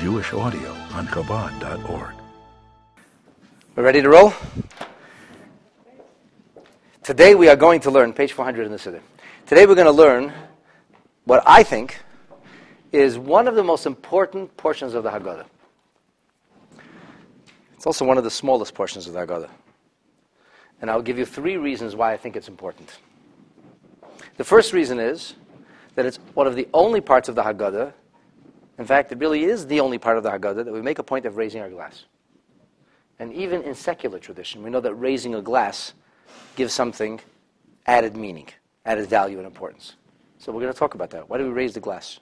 Jewish audio on Chabad.org. We're ready to roll? Today we are going to learn, page 400 in the Siddur. Today we're going to learn what I think is one of the most important portions of the Haggadah. It's also one of the smallest portions of the Haggadah. And I'll give you 3 reasons why I think it's important. The first reason is that it's one of the only parts of the Haggadah, in fact, it really is the only part of the Haggadah, that we make a point of raising our glass. And even in secular tradition, we know that raising a glass gives something added meaning, added value and importance. So we're going to talk about that. Why do we raise the glass?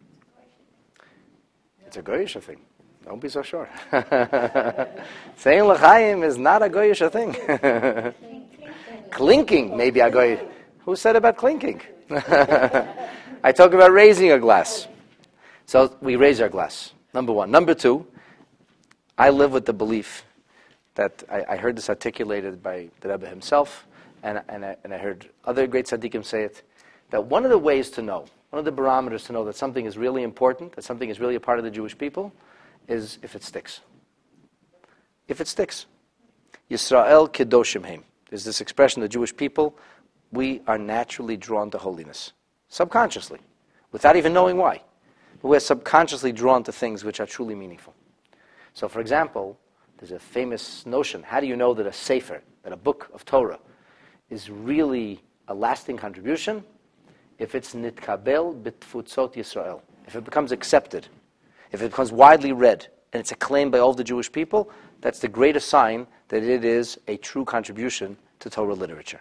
It's a goyish thing. Don't be so sure. Saying l'chaim is not a goyish thing. Clinking, maybe a goyish. Who said about clinking? I talk about raising a glass. So we raise our glass, number 1. Number 2, I live with the belief that I heard this articulated by the Rebbe himself, and I heard other great tzaddikim say it, that one of the ways to know, one of the barometers to know that something is really important, that something is really a part of the Jewish people, is if it sticks. If it sticks. Yisrael kedoshim heim. There's this expression, the Jewish people, we are naturally drawn to holiness. Subconsciously, without even knowing why. But we're subconsciously drawn to things which are truly meaningful. So, for example, there's a famous notion. How do you know that a sefer, that a book of Torah, is really a lasting contribution? If it's nitkabel b'tfutzot Yisrael. If it becomes accepted, if it becomes widely read, and it's acclaimed by all the Jewish people, that's the greatest sign that it is a true contribution to Torah literature.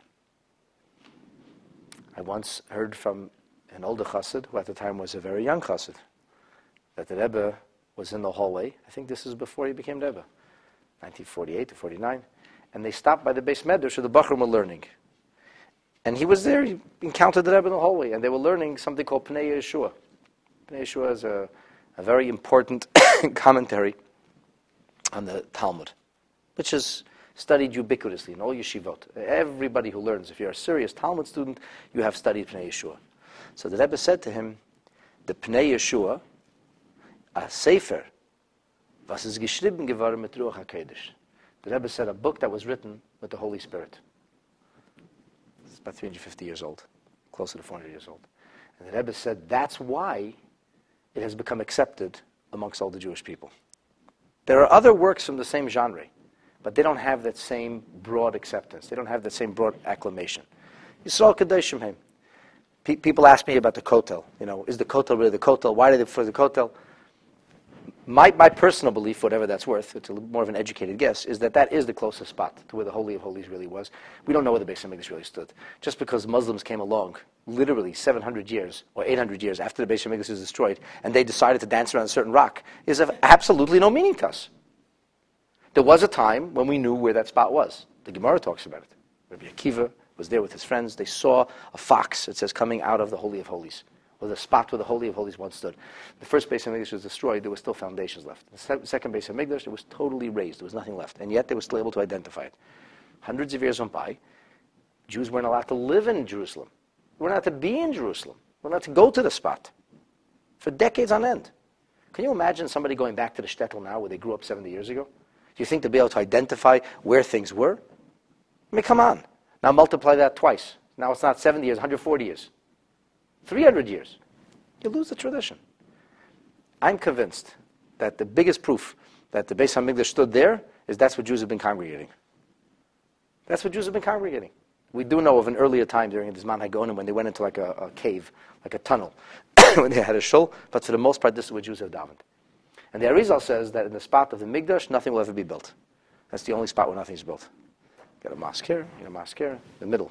I once heard from an older chassid, who at the time was a very young chassid, that the Rebbe was in the hallway. I think this is before he became Rebbe, 1948 to 49. And they stopped by the Beis Medrash where the Bachrim were learning. And he was there, he encountered the Rebbe in the hallway, and they were learning something called Pnei Yeshua. Pnei Yeshua is a very important commentary on the Talmud, which is studied ubiquitously in all yeshivot. Everybody who learns, if you're a serious Talmud student, you have studied Pnei Yeshua. So the Rebbe said to him, the Pnei Yeshua, a sefer, was ist geschrieben geworden mit Ruach HaKodesh. The Rebbe said a book that was written with the Holy Spirit. It's about 350 years old, closer to 400 years old. And the Rebbe said that's why it has become accepted amongst all the Jewish people. There are other works from the same genre, but they don't have that same broad acceptance. They don't have that same broad acclamation. Yisrael Kedoshim Heim. People ask me about the Kotel. Is the Kotel really the Kotel? Why did they for the Kotel? My personal belief, whatever that's worth, it's more of an educated guess, is that is the closest spot to where the Holy of Holies really was. We don't know where the Beis HaMikdash really stood. Just because Muslims came along, literally 700 years or 800 years after the Beis HaMikdash was destroyed, and they decided to dance around a certain rock, is of absolutely no meaning to us. There was a time when we knew where that spot was. The Gemara talks about it. Rabbi Akiva was there with his friends. They saw a fox, it says, coming out of the Holy of Holies, or the spot where the Holy of Holies once stood. The first Beis HaMikdash was destroyed, there were still foundations left. The second Beis HaMikdash, it was totally razed, there was nothing left, and yet they were still able to identify it. Hundreds of years went by, Jews weren't allowed to live in Jerusalem. They weren't allowed to be in Jerusalem. They weren't allowed to go to the spot for decades on end. Can you imagine somebody going back to the shtetl now where they grew up 70 years ago? Do you think they'll be able to identify where things were? I mean, come on. Now multiply that twice. Now it's not 70 years, 140 years. 300 years. You lose the tradition. I'm convinced that the biggest proof that the Beis HaMikdash stood there is that's what Jews have been congregating. That's what Jews have been congregating. We do know of an earlier time during the Zman HaGaonim when they went into like a cave, like a tunnel, when they had a shul, but for the most part this is what Jews have davened. And the Arizal says that in the spot of the Mikdash, nothing will ever be built. That's the only spot where nothing is built. You got a mosque here, you got a mosque here, the middle.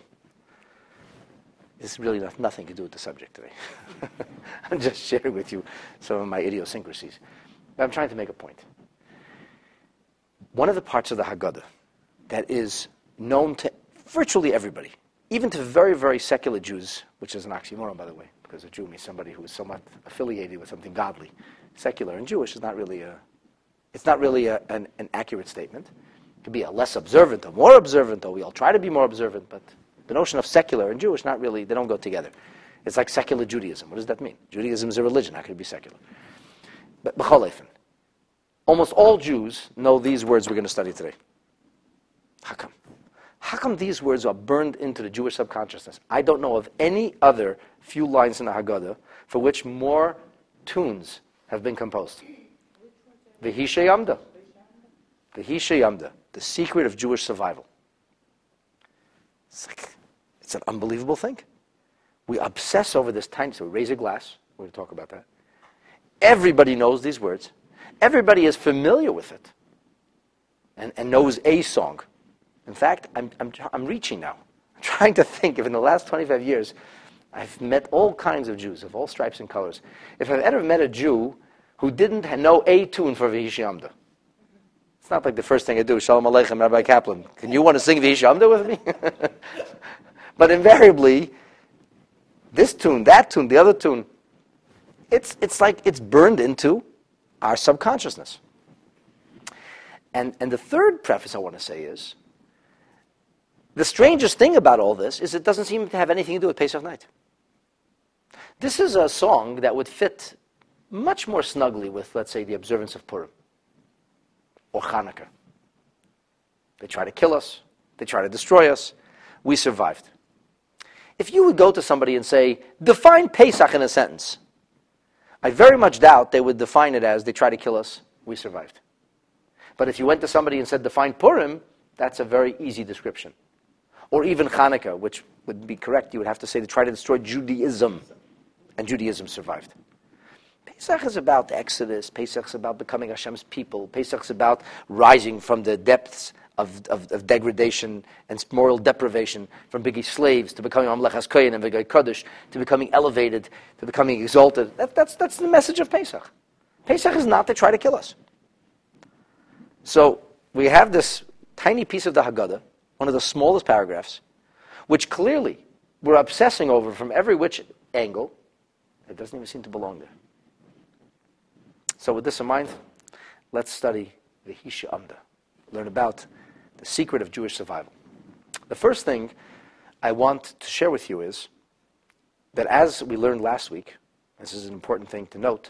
This really has nothing to do with the subject today. I'm just sharing with you some of my idiosyncrasies. But I'm trying to make a point. One of the parts of the Haggadah that is known to virtually everybody, even to very, very secular Jews, which is an oxymoron, by the way, because a Jew means somebody who is somewhat affiliated with something godly. Secular and Jewish is not really an accurate statement. It could be a less observant or more observant, or we all try to be more observant, but the notion of secular and Jewish, not really, they don't go together. It's like secular Judaism. What does that mean? Judaism is a religion. How could it be secular? But b'chol ofen, almost all Jews know these words we're going to study today. How come? How come these words are burned into the Jewish subconsciousness? I don't know of any other few lines in the Haggadah for which more tunes have been composed. V'hi sheyamda. V'hi sheyamda. The secret of Jewish survival. It's an unbelievable thing. We obsess over this tiny, so we raise a glass. We're going to talk about that. Everybody knows these words. Everybody is familiar with it and knows a song. In fact, I'm reaching now. I'm trying to think if in the last 25 years I've met all kinds of Jews of all stripes and colors. If I've ever met a Jew who didn't know a tune for V'hi sheyamda. It's not like the first thing I do, Shalom Aleichem, Rabbi Kaplan. Can you want to sing V'hi sheyamda with me? But invariably, this tune, that tune, the other tune, it's like it's burned into our subconsciousness. And the third preface I want to say is, the strangest thing about all this is it doesn't seem to have anything to do with Pesach night. This is a song that would fit much more snugly with, let's say, the observance of Purim or Hanukkah. They try to kill us. They try to destroy us. We survived. If you would go to somebody and say, define Pesach in a sentence, I very much doubt they would define it as, they try to kill us, we survived. But if you went to somebody and said, define Purim, that's a very easy description. Or even Hanukkah, which would be correct, you would have to say they tried to destroy Judaism, and Judaism survived. Pesach is about the Exodus. Pesach is about becoming Hashem's people. Pesach is about rising from the depths of degradation and moral deprivation, from being slaves to becoming Mamlech HaKohen and V'gai Kodesh, to becoming elevated, to becoming exalted. That's the message of Pesach. Pesach is not to try to kill us. So we have this tiny piece of the Haggadah, one of the smallest paragraphs, which clearly we're obsessing over from every which angle. It doesn't even seem to belong there. So with this in mind, let's study V'hi sheyamda, learn about the secret of Jewish survival. The first thing I want to share with you is that as we learned last week, this is an important thing to note,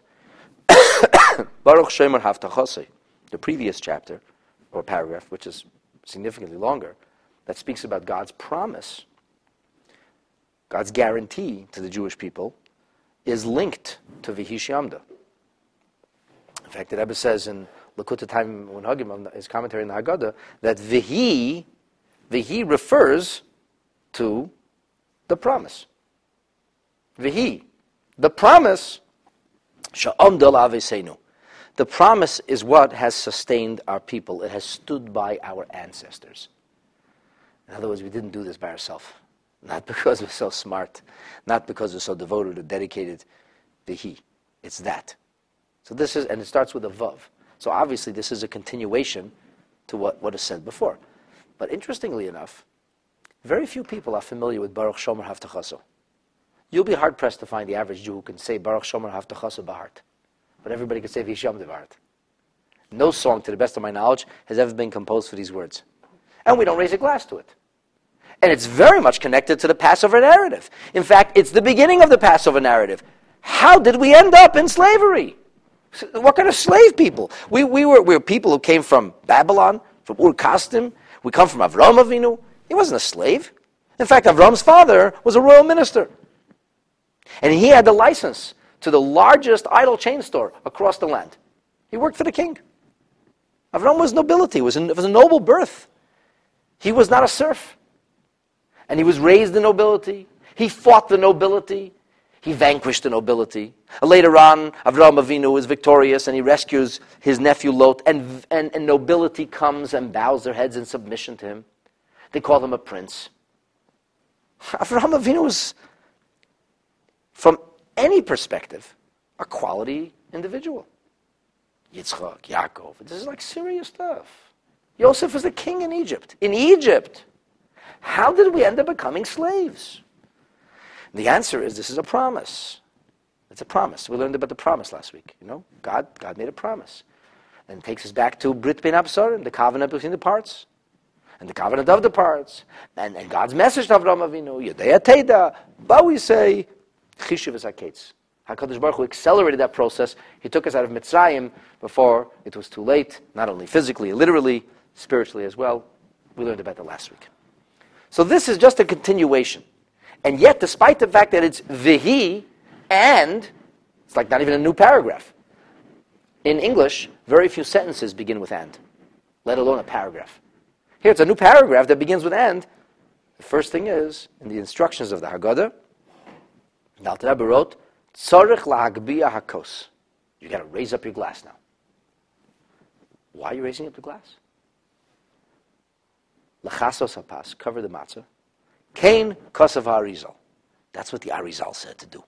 Baruch Shemer Havtachosei, the previous chapter, or paragraph, which is significantly longer, that speaks about God's promise, God's guarantee to the Jewish people, is linked to V'hi sheyamda. In fact, the Rebbe says in Likutei Time Unhagim, his commentary in the Haggadah, that V'hi refers to the promise. V'hi, the promise, she'amda la'aveseinu. The promise is what has sustained our people. It has stood by our ancestors. In other words, we didn't do this by ourselves. Not because we're so smart, not because we're so devoted or dedicated. V'hi, it's that. So this is, and it starts with a vav. So obviously this is a continuation to what is said before. But interestingly enough, very few people are familiar with Baruch Shomer Havtachaso. You'll be hard-pressed to find the average Jew who can say Baruch Shomer Havtachaso b'hart. But everybody can say V'hi sheyamda b'hart. No song, to the best of my knowledge, has ever been composed for these words. And we don't raise a glass to it. And it's very much connected to the Passover narrative. In fact, it's the beginning of the Passover narrative. How did we end up in slavery? What kind of slave people? We were people who came from Babylon, from Ur-Kasdim. We come from Avram Avinu. He wasn't a slave. In fact, Avram's father was a royal minister. And he had the license to the largest idol chain store across the land. He worked for the king. Avram was nobility. It was a noble birth. He was not a serf. And he was raised in nobility. He fought the nobility. He vanquished the nobility. Later on, Avraham Avinu is victorious and he rescues his nephew Lot, and nobility comes and bows their heads in submission to him. They call him a prince. Avraham Avinu is, from any perspective, a quality individual. Yitzchak, Yaakov, this is like serious stuff. Yosef was the king in Egypt. In Egypt, how did we end up becoming slaves? The answer is this is a promise. It's a promise. We learned about the promise last week. You know, God made a promise. And it takes us back to Brit Bein Absarim, the covenant between the parts. And the covenant of the parts. And God's message to Avraham Avinu, Yedei Teda. But we say, Chishuv is HaKetz. HaKadosh Baruch Hu accelerated that process. He took us out of Mitzrayim before it was too late, not only physically, literally, spiritually as well. We learned about that last week. So this is just a continuation. And yet, despite the fact that it's vihi and, it's like not even a new paragraph. In English, very few sentences begin with and, let alone a paragraph. Here it's a new paragraph that begins with and. The first thing is, in the instructions of the Haggadah, the Alter Rebbe wrote, Tzorich la'agbiya hakos. You got to raise up your glass now. Why are you raising up the glass? Lachasos hapas, cover the matzah. Kain kosav ha'arizal. That's what the Arizal said to do.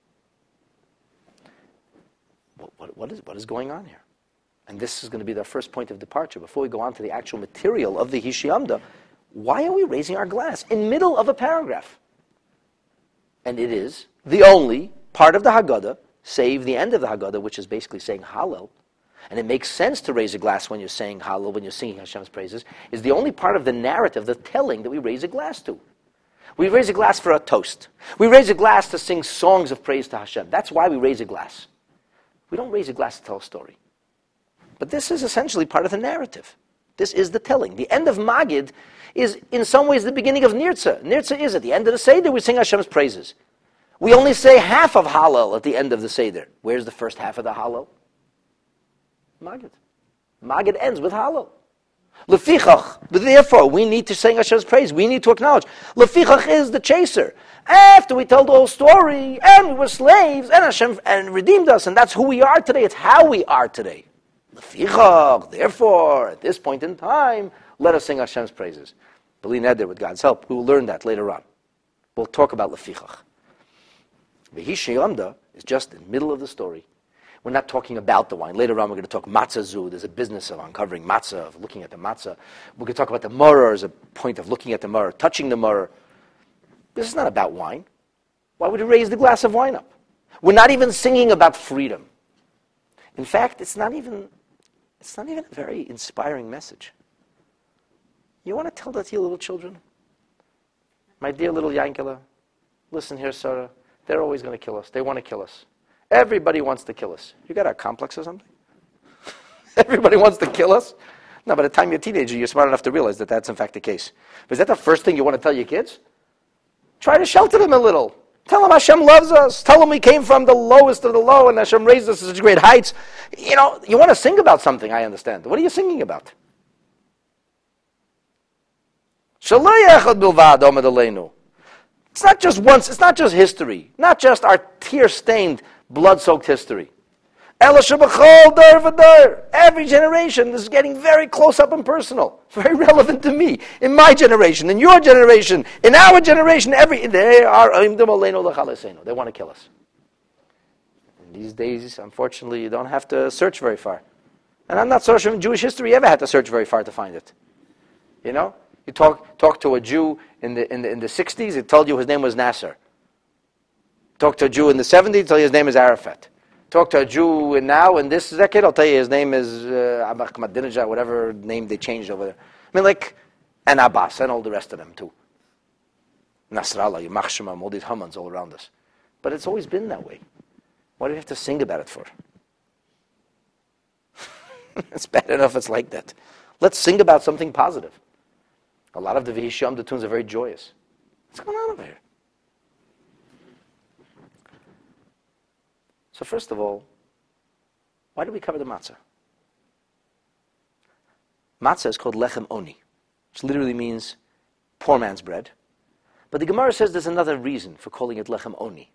What is going on here? And this is going to be the first point of departure. Before we go on to the actual material of the Hishiamda, why are we raising our glass in middle of a paragraph? And it is the only part of the Haggadah, save the end of the Haggadah, which is basically saying Hallel. And it makes sense to raise a glass when you're saying Hallel, when you're singing Hashem's praises, is the only part of the narrative, the telling, that we raise a glass to. We raise a glass for a toast. We raise a glass to sing songs of praise to Hashem. That's why we raise a glass. We don't raise a glass to tell a story. But this is essentially part of the narrative. This is the telling. The end of Magid is in some ways the beginning of Nirtza. Nirtza is at the end of the Seder, we sing Hashem's praises. We only say half of Hallel at the end of the Seder. Where's the first half of the Hallel? Magid. Magid ends with Hallel. Lefichach, therefore, we need to sing Hashem's praise. We need to acknowledge. Lefichach is the chaser. After we tell the whole story, and we were slaves, and Hashem and redeemed us, and that's who we are today. It's how we are today. Lefichach, therefore, at this point in time, let us sing Hashem's praises. B'li neder, with God's help, we will learn that later on. We'll talk about Lefichach. V'hi is just in the middle of the story. We're not talking about the wine. Later on, we're going to talk matzah zu. There's a business of uncovering matzah, of looking at the matzah. We're going to talk about the maror as a point of looking at the maror, touching the maror. This is not about wine. Why would you raise the glass of wine up? We're not even singing about freedom. In fact, it's not even a very inspiring message. You want to tell that to your little children? My dear little Yankela, listen here, Sarah. They're always going to kill us. They want to kill us. Everybody wants to kill us. You got a complex or something? Everybody wants to kill us? No, by the time you're a teenager, you're smart enough to realize that that's in fact the case. But is that the first thing you want to tell your kids? Try to shelter them a little. Tell them Hashem loves us. Tell them we came from the lowest of the low and Hashem raised us to such great heights. You know, you want to sing about something, I understand. What are you singing about? It's not just once, it's not just history. Not just our tear-stained, blood-soaked history. Every generation is getting very close up and personal. Very relevant to me. In my generation, in your generation, in our generation, they want to kill us. And these days, unfortunately, you don't have to search very far. And I'm not so sure in Jewish history you ever had to search very far to find it. You know? You talk to a Jew in the 60s, it told you his name was Nasser. Talk to a Jew in the 70s, it told you his name is Arafat. Talk to a Jew now in this decade, I'll tell you his name is Ahmadinejad, whatever name they changed over there. I mean, and Abbas, and all the rest of them too. Nasrallah, Yamach Shemam, all these Hamans all around us. But it's always been that way. Why do we have to sing about it for? It's bad enough it's like that. Let's sing about something positive. A lot of the V'hisham, the tunes are very joyous. What's going on over here? So first of all, why do we cover the matzah? Matzah is called lechem oni, which literally means poor man's bread. But the Gemara says there's another reason for calling it lechem oni.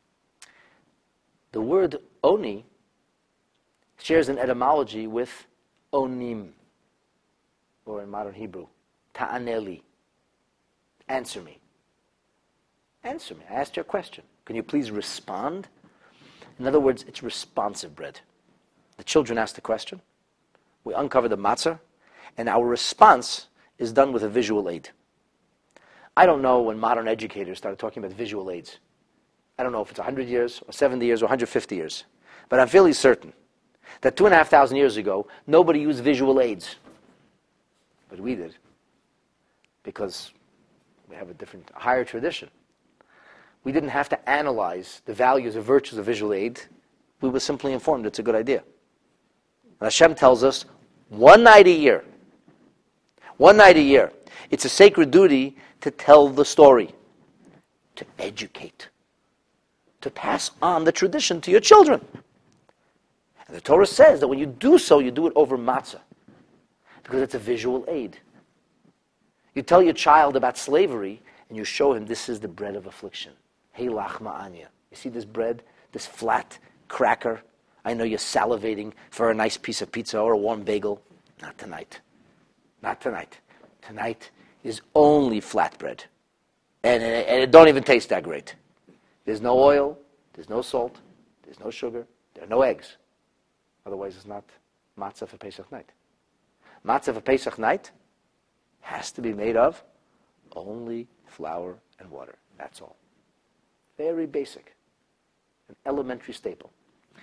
The word oni shares an etymology with onim, or in modern Hebrew, ta'aneli. Answer me. Answer me. I asked you a question. Can you please respond? In other words, it's responsive bread. The children ask the question. We uncover the matzah, and our response is done with a visual aid. I don't know when modern educators started talking about visual aids. I don't know if it's 100 years, or 70 years, or 150 years. But I'm fairly certain that 2,500 years ago, nobody used visual aids. But we did. Because we have a higher tradition. We didn't have to analyze the values or virtues of visual aid. We were simply informed it's a good idea. And Hashem tells us, one night a year, it's a sacred duty to tell the story, to educate, to pass on the tradition to your children. And the Torah says that when you do so, you do it over matzah, because it's a visual aid. You tell your child about slavery, and you show him this is the bread of affliction. Hey lachma anya. You see this bread, this flat cracker? I know you're salivating for a nice piece of pizza or a warm bagel. Not tonight. Not tonight. Tonight is only flatbread. And it don't even taste that great. There's no oil, there's no salt, there's no sugar, there are no eggs. Otherwise it's not matzah for Pesach night. Matzah for Pesach night has to be made of only flour and water. That's all. Very basic. An elementary staple.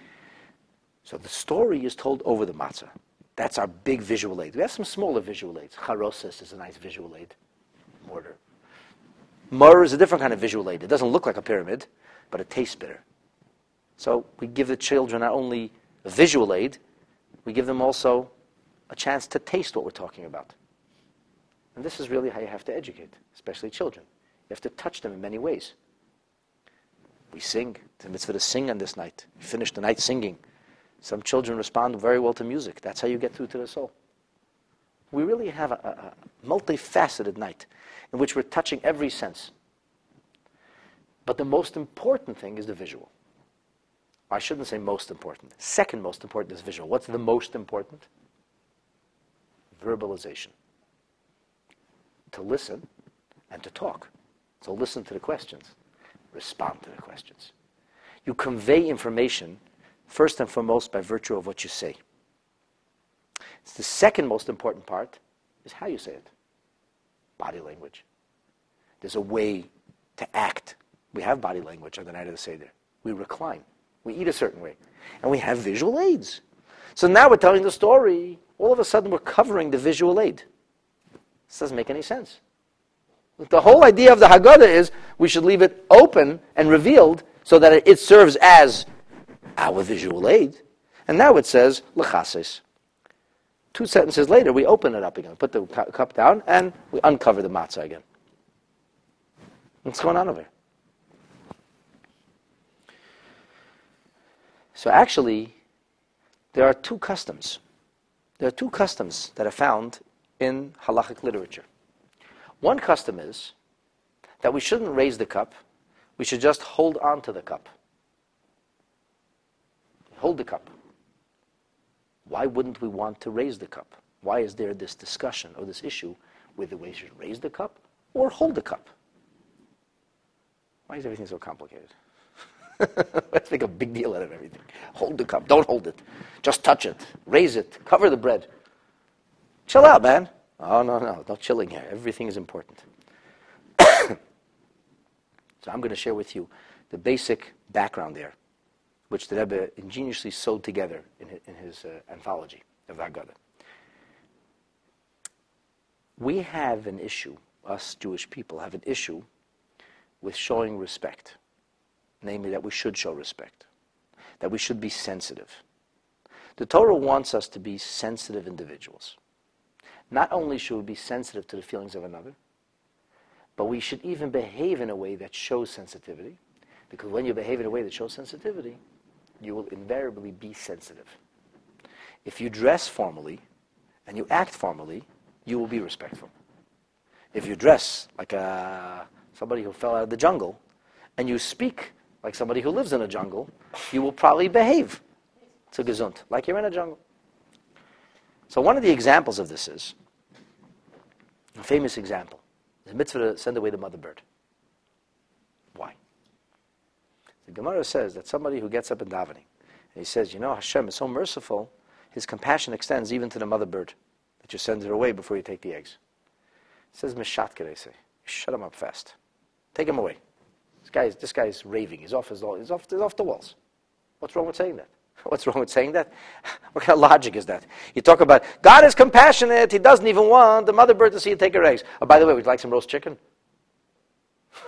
So the story is told over the matzah. That's our big visual aid. We have some smaller visual aids. Charoses is a nice visual aid. Mortar. Myrrh is a different kind of visual aid. It doesn't look like a pyramid, but it tastes bitter. So we give the children not only a visual aid, we give them also a chance to taste what we're talking about. And this is really how you have to educate, especially children. You have to touch them in many ways. We sing. It's a mitzvah to sing on this night. We finish the night singing. Some children respond very well to music. That's how you get through to the soul. We really have a multifaceted night in which we're touching every sense. But the most important thing is the visual. I shouldn't say most important. Second most important is visual. What's the most important? Verbalization. To listen and to talk. So listen to the questions. Respond to the questions. You convey information first and foremost by virtue of what you say. It's the second most important part is how you say it. Body language. There's a way to act. We have body language on the night of the Seder. We recline. We eat a certain way. And we have visual aids. So now we're telling the story. All of a sudden we're covering the visual aid. This doesn't make any sense. The whole idea of the Haggadah is we should leave it open and revealed so that it serves as our visual aid. And now it says, L'chases. 2 sentences later, we open it up again, put the cup down, and we uncover the matzah again. What's going on over here? So actually, there are 2 customs. There are 2 customs that are found in halachic literature. One custom is that we shouldn't raise the cup. We should just hold on to the cup. Hold the cup. Why wouldn't we want to raise the cup? Why is there this discussion or this issue whether we should raise the cup or hold the cup? Why is everything so complicated? Let's make a big deal out of everything. Hold the cup. Don't hold it. Just touch it. Raise it. Cover the bread. Chill out, man. Oh, no chilling here. Everything is important. So I'm going to share with you the basic background there, which the Rebbe ingeniously sewed together in his anthology of the Haggadah. We have an issue, us Jewish people have an issue with showing respect. Namely, that we should show respect. That we should be sensitive. The Torah wants us to be sensitive individuals. Not only should we be sensitive to the feelings of another, but we should even behave in a way that shows sensitivity. Because when you behave in a way that shows sensitivity, you will invariably be sensitive. If you dress formally and you act formally, you will be respectful. If you dress like somebody who fell out of the jungle and you speak like somebody who lives in a jungle, you will probably behave to gesund, like you're in a jungle. So one of the examples of this is, a famous example, is a mitzvah to send away the mother bird. Why? The Gemara says that somebody who gets up in davening, and he says, Hashem is so merciful, His compassion extends even to the mother bird, that you send her away before you take the eggs. It says, Mishat Kedese, shut him up fast. Take him away. This guy is raving. He's off the walls. What's wrong with saying that? What's wrong with saying that? What kind of logic is that? You talk about, God is compassionate, He doesn't even want the mother bird to see you take her eggs. Oh, by the way, would you like some roast chicken?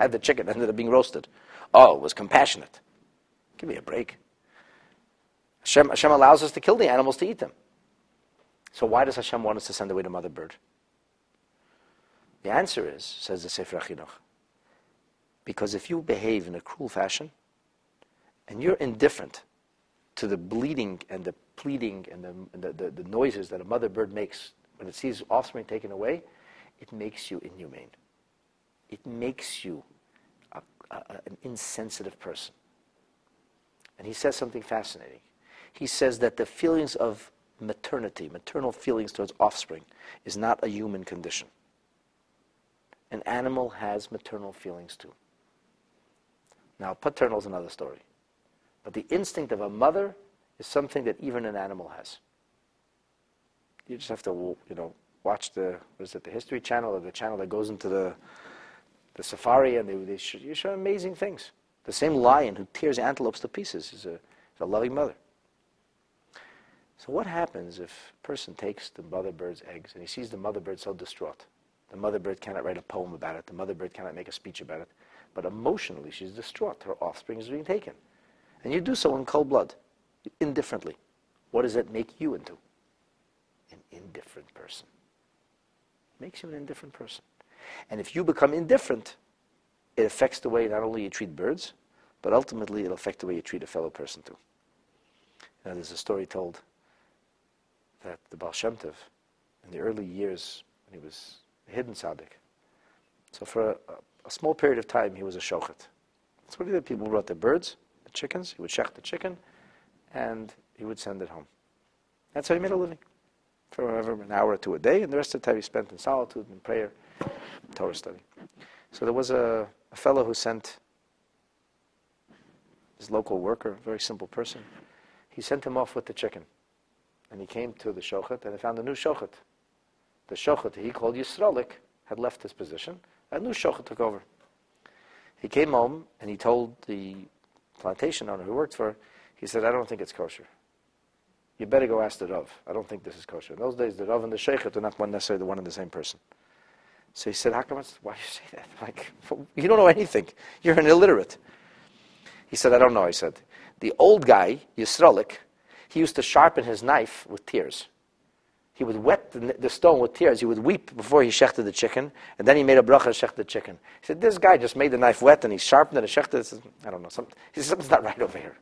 Had the chicken, ended up being roasted. Oh, it was compassionate. Give me a break. Hashem allows us to kill the animals to eat them. So why does Hashem want us to send away the mother bird? The answer is, says the Sefer HaChinuch, because if you behave in a cruel fashion, and you're indifferent to the bleeding and the pleading and the noises that a mother bird makes when it sees offspring taken away, it makes you inhumane. It makes you an insensitive person. And he says something fascinating. He says that the feelings of maternity, maternal feelings towards offspring, is not a human condition. An animal has maternal feelings too. Now, paternal is another story. But the instinct of a mother is something that even an animal has. You just have to, watch the History Channel, or the channel that goes into the safari, and they show amazing things. The same lion who tears antelopes to pieces is a loving mother. So what happens if a person takes the mother bird's eggs and he sees the mother bird so distraught? The mother bird cannot write a poem about it. The mother bird cannot make a speech about it. But emotionally, she's distraught. Her offspring is being taken. And you do so in cold blood, indifferently. What does that make you into? An indifferent person. It makes you an indifferent person. And if you become indifferent, it affects the way not only you treat birds, but ultimately it'll affect the way you treat a fellow person too. There's a story told that the Baal Shem Tov, in the early years when he was a hidden tzaddik, so for a small period of time he was a shochet. That's what he did. People brought their birds, the chickens, he would shech the chicken, and he would send it home. That's how he made a living. For whatever, an hour or two a day, and the rest of the time he spent in solitude and prayer, Torah study. So there was a fellow who sent his local worker, a very simple person. He sent him off with the chicken. And he came to the shochet, and he found a new shochet. The shochet he called Yisraelik had left his position. A new shochet took over. He came home, and he told the plantation owner who worked for, he said, I don't think it's kosher. You better go ask the Rav. I don't think this is kosher. In those days, the Rav and the Sheikhet are not necessarily the one and the same person. So he said, why do you say that? Like, you don't know anything. You're an illiterate. He said, I don't know. I said, the old guy, Yisraelik, he used to sharpen his knife with tears. He would wet the stone with tears. He would weep before he shechted the chicken, and then he made a bracha and shechted the chicken. He said, this guy just made the knife wet, and he sharpened it and shechted it. I don't know. He said, something's not right over here.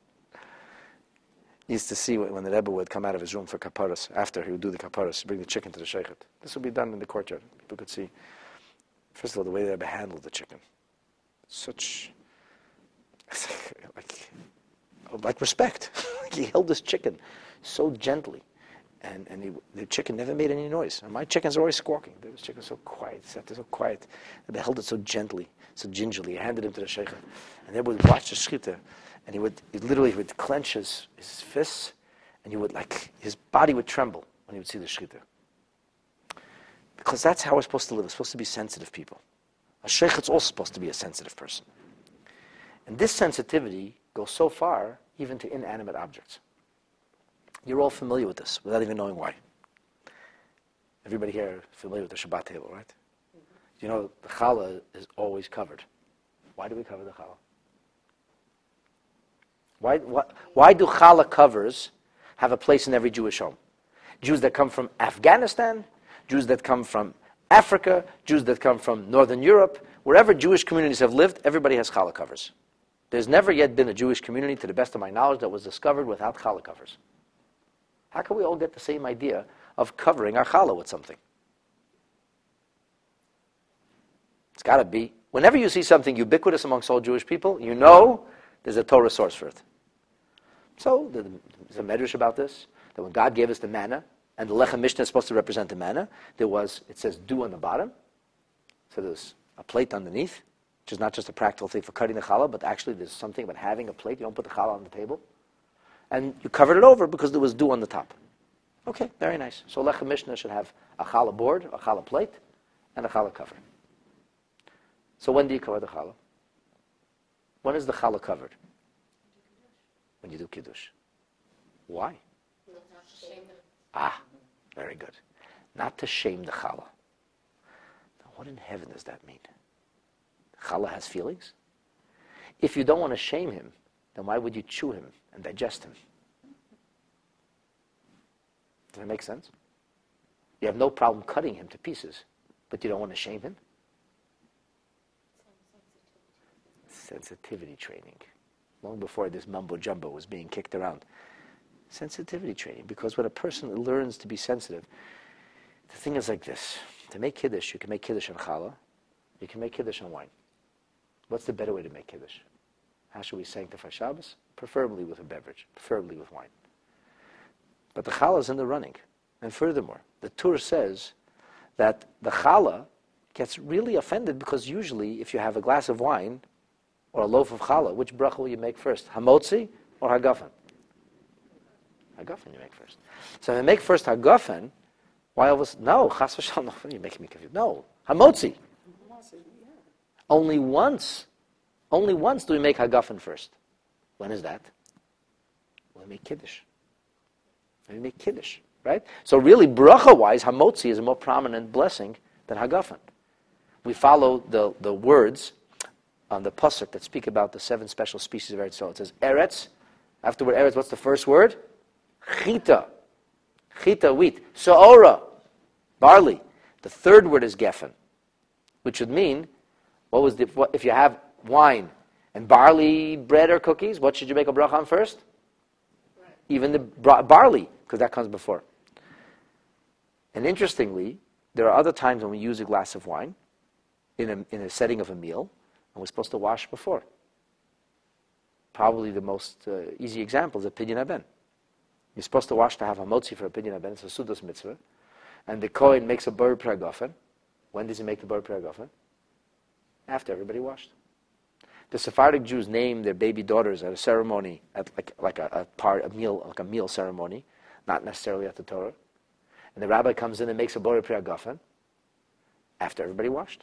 He used to see when the Rebbe would come out of his room for kapparas, after he would do the kapparas, bring the chicken to the sheikhet. This would be done in the courtyard. People could see, first of all, the way the Rebbe handled the chicken. Such, like respect. He held this chicken so gently, and the chicken never made any noise. And my chickens are always squawking. This chicken's so quiet, sat there so quiet. And they held it so gently, so gingerly. He handed him to the sheikhet, and they would watch the shechita. And he would clench his fists, and his body would tremble when he would see the shechita. Because that's how we're supposed to live. We're supposed to be sensitive people. A sheikhet's also supposed to be a sensitive person. And this sensitivity goes so far, even to inanimate objects. You're all familiar with this, without even knowing why. Everybody here is familiar with the Shabbat table, right? You know, the challah is always covered. Why do we cover the challah? Why do challah covers have a place in every Jewish home? Jews that come from Afghanistan, Jews that come from Africa, Jews that come from Northern Europe, wherever Jewish communities have lived, everybody has challah covers. There's never yet been a Jewish community, to the best of my knowledge, that was discovered without challah covers. How can we all get the same idea of covering our challah with something? It's got to be. Whenever you see something ubiquitous amongst all Jewish people, you know there's a Torah source for it. So there's a medrash about this, that when God gave us the manna, and the Lechem Mishnah is supposed to represent the manna, it says dew on the bottom, so there's a plate underneath, which is not just a practical thing for cutting the challah, but actually there's something about having a plate. You don't put the challah on the table. And you covered it over because there was dew on the top. Okay, very nice. So Lechem Mishnah should have a challah board, a challah plate, and a challah cover. So when do you cover the challah? When is the challah covered? When you do kiddush. Why? Very good. Not to shame the challah. Now, what in heaven does that mean? Challah has feelings? If you don't want to shame him, then why would you chew him and digest him? Does that make sense? You have no problem cutting him to pieces, but you don't want to shame him? Sensitivity training. Long before this mumbo-jumbo was being kicked around. Sensitivity training, because when a person learns to be sensitive, the thing is like this. To make Kiddush, you can make Kiddush on challah, you can make Kiddush on wine. What's the better way to make Kiddush? How should we sanctify Shabbos? Preferably with a beverage, preferably with wine. But the challah is in the running. And furthermore, the Tur says that the challah gets really offended because usually if you have a glass of wine or a loaf of challah, which bracha will you make first? Hamotzi or Hagafen? Hagafen you make first. So if you make first Hagafen, why always? No, chas v'shalom, you're making me confused. No, Hamotzi. Only once do we make Hagafen first. When is that? When we make Kiddush. When we make Kiddush, right? So really, bracha-wise, Hamotzi is a more prominent blessing than Hagafen. We follow the words on the pasuk that speak about the 7 special species of Eretz Yisrael. It says Eretz. After word Eretz, what's the first word? Chita. Chita, wheat. So'ora, barley. The third word is Geffen, which would mean, if you have wine and barley bread or cookies, what should you make a bracha on first? Right. Even the barley, because that comes before. And interestingly, there are other times when we use a glass of wine in a setting of a meal, and we're supposed to wash before. Probably the most easy example is a Pidyon Haben. You're supposed to wash to have Hamotzi for a Pidyon Haben. It's a Sudos mitzvah. And the Kohen makes a Bar Priagofen. When does he make the Bar Priagofen? After everybody washed. The Sephardic Jews name their baby daughters at a ceremony, at like a meal ceremony, not necessarily at the Torah. And the rabbi comes in and makes a Bar Priagofen after everybody washed.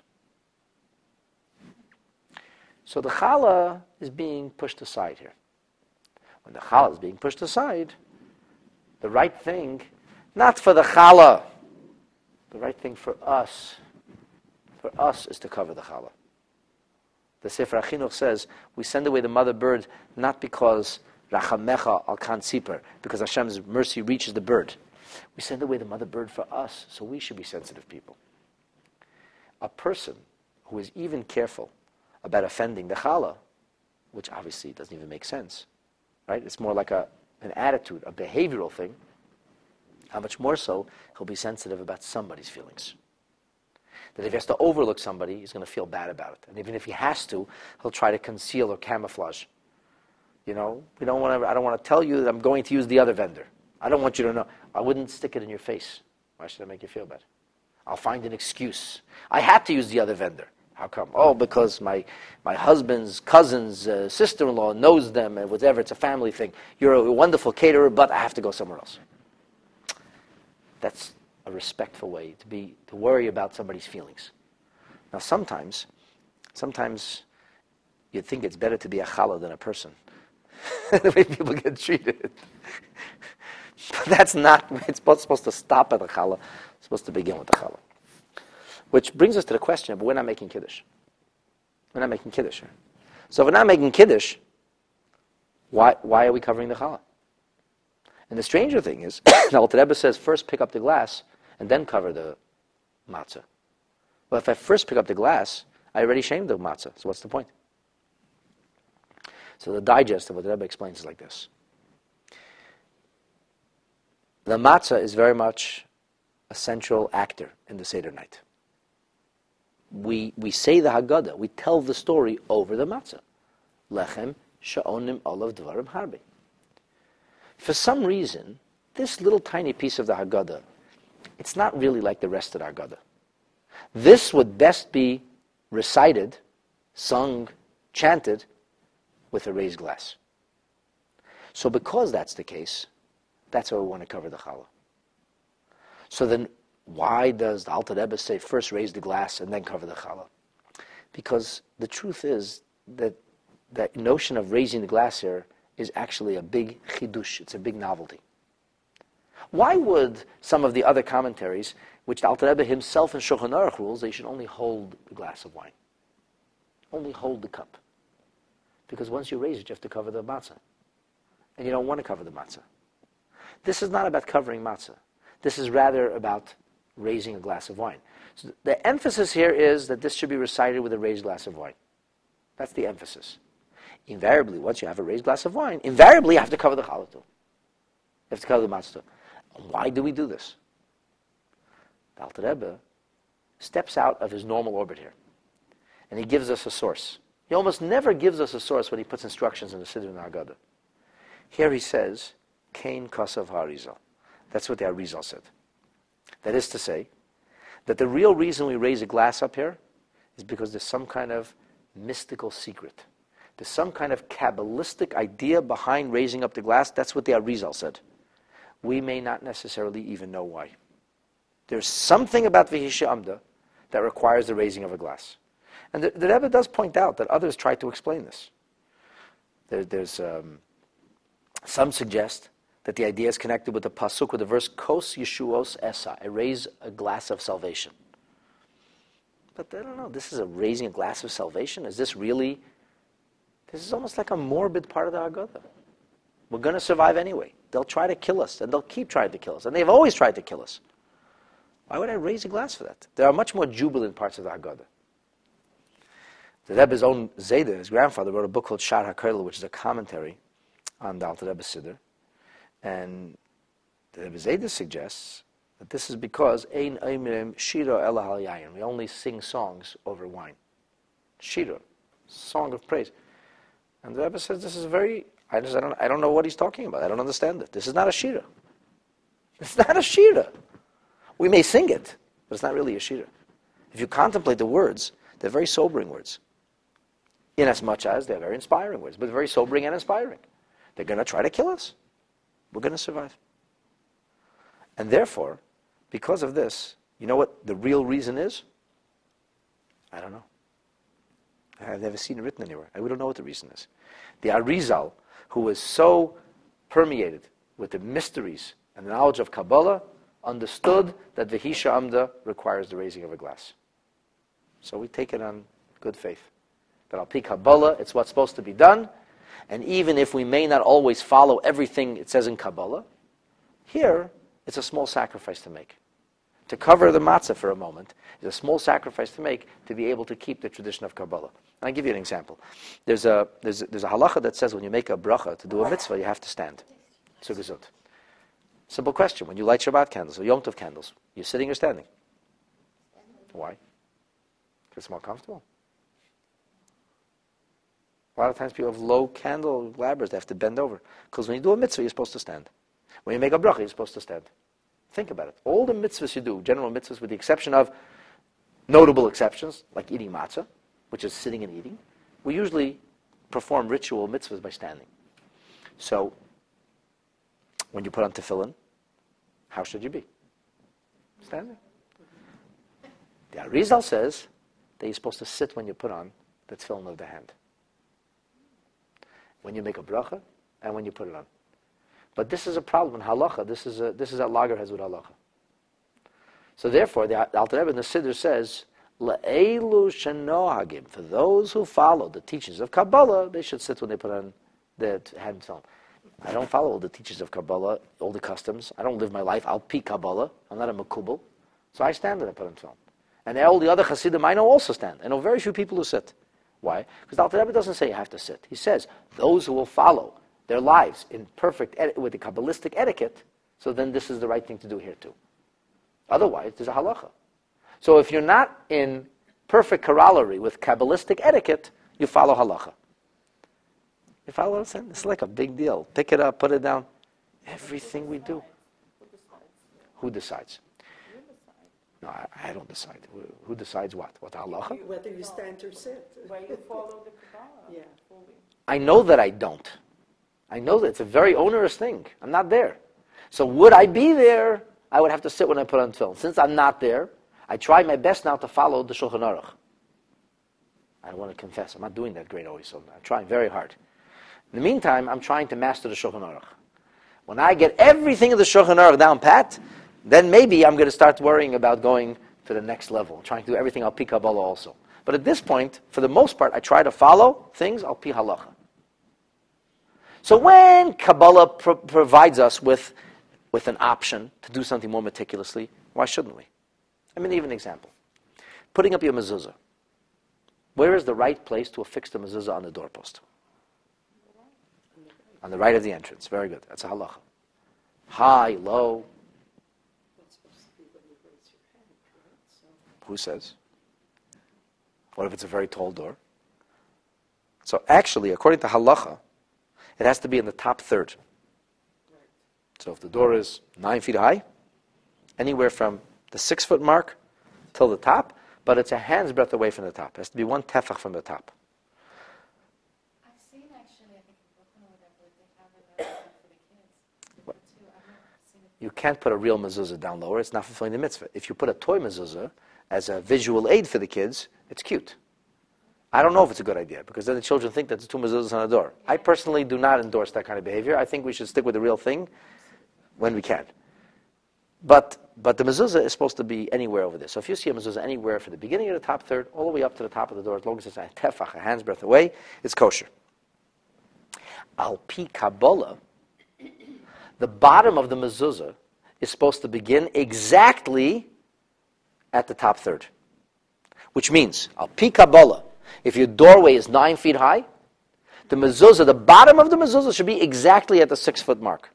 So the challah is being pushed aside here. When the challah is being pushed aside, the right thing, not for the challah, the right thing for us is to cover the challah. The Sefer HaChinuch says, we send away the mother bird not because Rachamecha al kan tzipor, because Hashem's mercy reaches the bird. We send away the mother bird for us, so we should be sensitive people. A person who is even careful about offending the challah, which obviously doesn't even make sense, right? It's more like an attitude, a behavioral thing. How much more so he'll be sensitive about somebody's feelings. That if he has to overlook somebody, he's going to feel bad about it. And even if he has to, he'll try to conceal or camouflage. You know, I don't want to tell you that I'm going to use the other vendor. I don't want you to know. I wouldn't stick it in your face. Why should I make you feel bad? I'll find an excuse. I had to use the other vendor. How come? Oh, because my husband's cousin's sister-in-law knows them and whatever. It's a family thing. You're a wonderful caterer, but I have to go somewhere else. That's a respectful way to worry about somebody's feelings. Now, sometimes you think it's better to be a challah than a person. The way people get treated. But that's not. It's supposed to stop at the challah. It's supposed to begin with the challah. Which brings us to the question, but we're not making Kiddush. We're not making Kiddush. So if we're not making Kiddush, why are we covering the challah? And the stranger thing is, now the Rebbe says, first pick up the glass and then cover the matzah. Well, if I first pick up the glass, I already shamed the matzah, so what's the point? So the digest of what the Rebbe explains is like this. The matzah is very much a central actor in the Seder night. We say the Haggadah, we tell the story over the matzah. Lechem sha'onim olav dvarim harbe. For some reason, this little tiny piece of the Haggadah, it's not really like the rest of the Haggadah. This would best be recited, sung, chanted with a raised glass. So because that's the case, that's why we want to cover the challah. So then, why does the Alter Rebbe say first raise the glass and then cover the challah? Because the truth is that that notion of raising the glass here is actually a big chidush. It's a big novelty. Why would some of the other commentaries, which the Alter Rebbe himself in Shulchan Aruch rules, they should only hold the glass of wine? only hold the cup. Because once you raise it, you have to cover the matzah. And you don't want to cover the matzah. This is not about covering matzah. This is rather about raising a glass of wine. So the emphasis here is that this should be recited with a raised glass of wine. That's the emphasis. Invariably, once you have a raised glass of wine, invariably you have to cover the challah too. You have to cover the matzah too. Why do we do this? The Alter Rebbe steps out of his normal orbit here. And he gives us a source. He almost never gives us a source when he puts instructions in the Siddur and the Haggadah. Here he says, Kain Kasav HaArizal. That's what the Arizal said. That is to say, that the real reason we raise a glass up here is because there's some kind of mystical secret. There's some kind of Kabbalistic idea behind raising up the glass. That's what the Arizal said. We may not necessarily even know why. There's something about V'hisha Amda that requires the raising of a glass. And the Rebbe does point out that others try to explain this. Some suggest that the idea is connected with the pasuk, with the verse, Kos Yeshuos Esa, I raise a glass of salvation. But I don't know, this is raising a glass of salvation? Is this really, this is almost like a morbid part of the Haggadah. We're going to survive anyway. They'll try to kill us, and they'll keep trying to kill us, and they've always tried to kill us. Why would I raise a glass for that? There are much more jubilant parts of the Haggadah. The Rebbe's own Zayda, his grandfather, wrote a book called Shar HaKollel, which is a commentary on the Alter Rebbe's Siddur. And the Rebbe Zayda suggests that this is because Ein Oimrim Shira Ela Al Yayin. We only sing songs over wine. Shira, song of praise. And the Rebbe says this is I don't know what he's talking about. I don't understand it. This is not a Shira. It's not a Shira. We may sing it, but it's not really a Shira. If you contemplate the words, they're very sobering words. Inasmuch as they're very inspiring words, but very sobering and inspiring. They're going to try to kill us. We're going to survive. And therefore, because of this, you know what the real reason is? I don't know. I've never seen it written anywhere. We don't know what the reason is. The Arizal, who was so permeated with the mysteries and the knowledge of Kabbalah, understood that V'hisha Amda requires the raising of a glass. So we take it on good faith. That Al Pi Kabbalah, it's what's supposed to be done, and even if we may not always follow everything it says in Kabbalah, here, it's a small sacrifice to make. To cover the matzah for a moment is a small sacrifice to make to be able to keep the tradition of Kabbalah. And I'll give you an example. There's a halacha that says when you make a bracha to do a mitzvah, you have to stand. Tzugazut. Simple question. When you light Shabbat candles or Yom Tov candles, you're sitting or standing? Why? Because it's more comfortable. A lot of times people have low candelabras, they have to bend over. Because when you do a mitzvah, you're supposed to stand. When you make a bracha, you're supposed to stand. Think about it. All the mitzvahs you do, general mitzvahs, with the exception of notable exceptions, like eating matzah, which is sitting and eating, we usually perform ritual mitzvahs by standing. So, when you put on tefillin, how should you be? Standing. The Arizal says that you're supposed to sit when you put on the tefillin of the hand. When you make a bracha, and when you put it on. But this is a problem in halacha. This is at loggerheads with halacha. So therefore, the Alter Rebbe in the Siddur says, La'elu shenohagim, for those who follow the teachings of Kabbalah, they should sit when they put on the hand tefillin. I don't follow all the teachings of Kabbalah, all the customs. I don't live my life Al Pi Kabbalah. I'm not a makubal. So I stand when I put on tefillin. And all the other Hasidim I know also stand. I know very few people who sit. Why? Because the Alter Rebbe doesn't say you have to sit. He says, those who will follow their lives in perfect, with the Kabbalistic etiquette, so then this is the right thing to do here too. Otherwise, there's a halacha. So if you're not in perfect corollary with Kabbalistic etiquette, you follow halacha. You follow what I'm saying? It's like a big deal. Pick it up, put it down. Everything we do. Who decides? No, I don't decide. Who decides what? What halacha? Whether you stand or sit. Why you follow the Kabbalah? Yeah. I know that I don't. I know that it's a very onerous thing. I'm not there. So would I be there? I would have to sit when I put on tefillin. Since I'm not there, I try my best now to follow the Shulchan Aruch. I want to confess, I'm not doing that great always, so I'm trying very hard. In the meantime, I'm trying to master the Shulchan Aruch. When I get everything of the Shulchan Aruch down pat, then maybe I'm going to start worrying about going to the next level, trying to do everything Al Pi Kabbalah also. But at this point, for the most part, I try to follow things al pi halacha. So when Kabbalah provides us with an option to do something more meticulously, why shouldn't we? Let me give an example. Putting up your mezuzah. Where is the right place to affix the mezuzah on the doorpost? On the right of the entrance. Very good. That's a halacha. High, low. That's supposed to be when you raise your hand, right? So Who says? What if it's a very tall door? So actually, according to halacha, it has to be in the top third. So if the door is 9 feet high, anywhere from the 6 foot mark till the top, but it's a hand's breadth away from the top. It has to be 1 tefach from the top. I've seen actually, I think in Brooklyn or whatever, they have it for the kids. What? Too. I've never seen it. You can't put a real mezuzah down lower. It's not fulfilling the mitzvah. If you put a toy mezuzah as a visual aid for the kids, it's cute. I don't know if it's a good idea, because then the children think that there's 2 mezuzahs on a door. I personally do not endorse that kind of behavior. I think we should stick with the real thing when we can. But the mezuzah is supposed to be anywhere over there. So if you see a mezuzah anywhere from the beginning of the top third all the way up to the top of the door, as long as it's a tefach, a hand's breadth away, it's kosher. Al pi Kabbalah, the bottom of the mezuzah is supposed to begin exactly at the top third. Which means, al pi Kabbalah, if your doorway is 9 feet high, the mezuzah, the bottom of the mezuzah should be exactly at the 6 foot mark.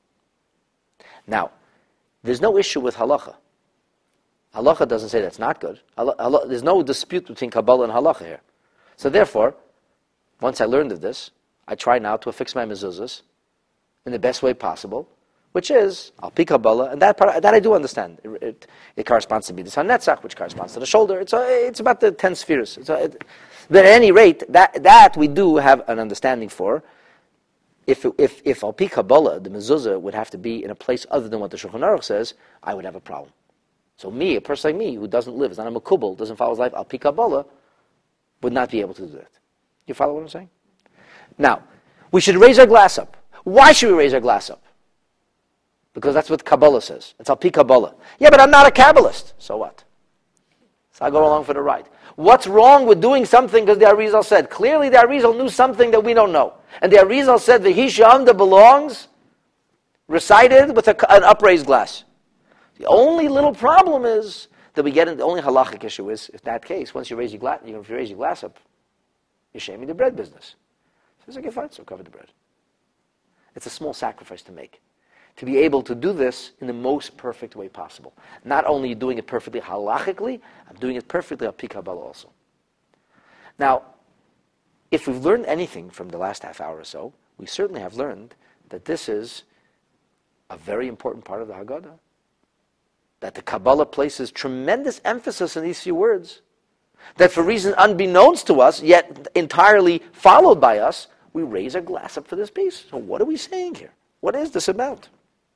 Now, there's no issue with halacha. Halacha doesn't say that's not good. There's no dispute between Kabbalah and halacha here. So therefore, once I learned of this, I try now to affix my mezuzahs in the best way possible, which is al pi Kabbalah, and that I do understand. It corresponds to Midas HaNetzach, which corresponds to the shoulder. It's about the 10 spheres. But at any rate, that we do have an understanding for. If al pi Kabbalah, the mezuzah would have to be in a place other than what the Shulchan Aruch says, I would have a problem. So a person like me, who doesn't live, is not a makubal, doesn't follow his life, al pi Kabbalah, would not be able to do that. You follow what I'm saying? Now, we should raise our glass up. Why should we raise our glass up? Because that's what Kabbalah says. It's al pi Kabbalah. Yeah, but I'm not a Kabbalist. So what? So I go along for the ride. What's wrong with doing something because the Arizal said? Clearly the Arizal knew something that we don't know. And the Arizal said the Hishamda belongs recited with an upraised glass. The only little problem is that we get in, the only halachic issue is, in that case, once you raise your glass, if you raise your glass up, you're shaming the bread business. So it's okay, fine, so cover the bread. It's a small sacrifice to make. To be able to do this in the most perfect way possible. Not only doing it perfectly halachically, I'm doing it perfectly al pi Kabbalah also. Now, if we've learned anything from the last half hour or so, we certainly have learned that this is a very important part of the Haggadah. That the Kabbalah places tremendous emphasis in these few words. That for reasons unbeknownst to us, yet entirely followed by us, we raise our glass up for this piece. So what are we saying here? What is this about?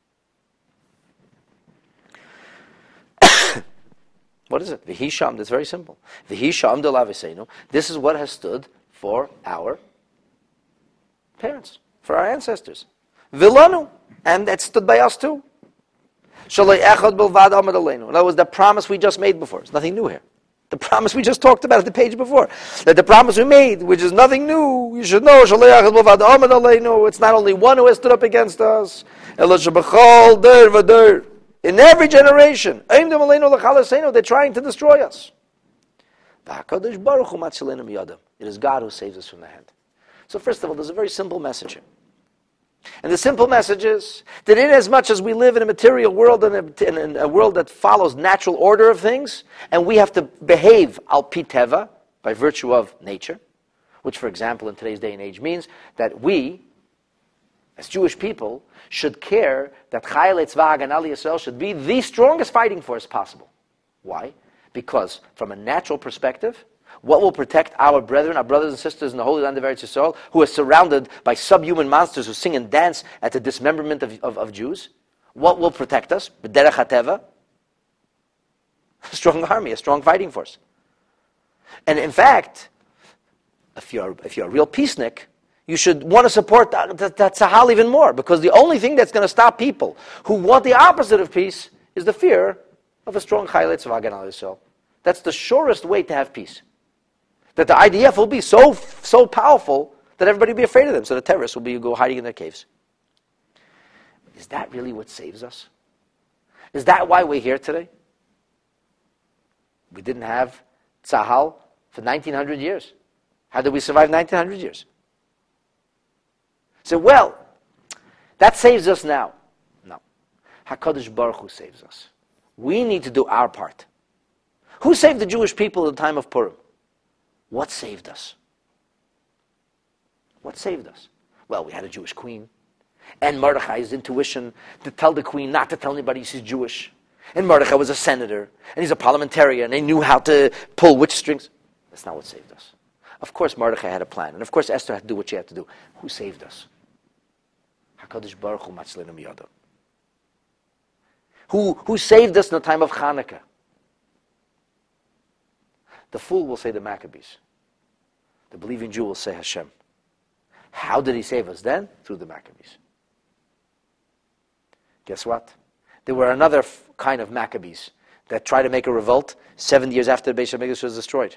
What is it? V'hisham, that's very simple. V'hisham de laviseinu. This is what has stood for our parents, for our ancestors. Vilanu, and that stood by us too. Shalei echad bilvad amad aleinu. That was the promise we just made before. It's nothing new here. The promise we just talked about at the page before. That the promise we made, which is nothing new, you should know, Shalei echad bilvad amad aleinu. It's not only one who has stood up against us. Ela shebechol der v'der. In every generation, they're trying to destroy us. It is God who saves us from the hand. So first of all, there's a very simple message here. And the simple message is that in as much as we live in a material world and in a world that follows natural order of things, and we have to behave al pi teva, by virtue of nature, which for example in today's day and age means that we, as Jewish people, should care that Chayalei Tzva Haganah Yisrael should be the strongest fighting force possible. Why? Because from a natural perspective, what will protect our brethren, our brothers and sisters in the Holy Land of Eretz Yisrael, who are surrounded by subhuman monsters who sing and dance at the dismemberment of Jews? What will protect us? B'derech HaTeva? A strong army, a strong fighting force. And in fact, if you're a real peacenik, you should want to support that Tzahal even more, because the only thing that's going to stop people who want the opposite of peace is the fear of a strong Chayalei Tzva Haganah Yisrael. That's the surest way to have peace. That the IDF will be so powerful that everybody will be afraid of them. So the terrorists will go hiding in their caves. Is that really what saves us? Is that why we're here today? We didn't have Tzahal for 1900 years. How did we survive 1900 years? So, well, that saves us now. No. HaKadosh Baruch Hu saves us. We need to do our part. Who saved the Jewish people at the time of Purim? What saved us? What saved us? Well, we had a Jewish queen. And Mordechai's intuition to tell the queen not to tell anybody she's Jewish. And Mordechai was a senator, and he's a parliamentarian, and he knew how to pull which strings. That's not what saved us. Of course, Mordechai had a plan, and of course, Esther had to do what she had to do. Who saved us? HaKadosh Baruch Hu Matzlenu Miyado. Who saved us in the time of Hanukkah? The fool will say the Maccabees. The believing Jew will say Hashem. How did he save us then? Through the Maccabees. Guess what? There were another kind of Maccabees that tried to make a revolt 70 years after the Beis HaMikdash was destroyed.